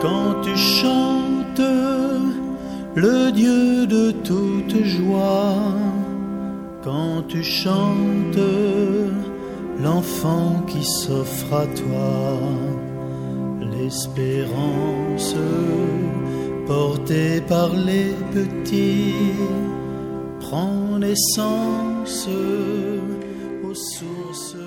quand tu chantes le Dieu de toute joie, quand tu chantes l'enfant qui s'offre à toi, l'espérance portée par les petits prend naissance aux sources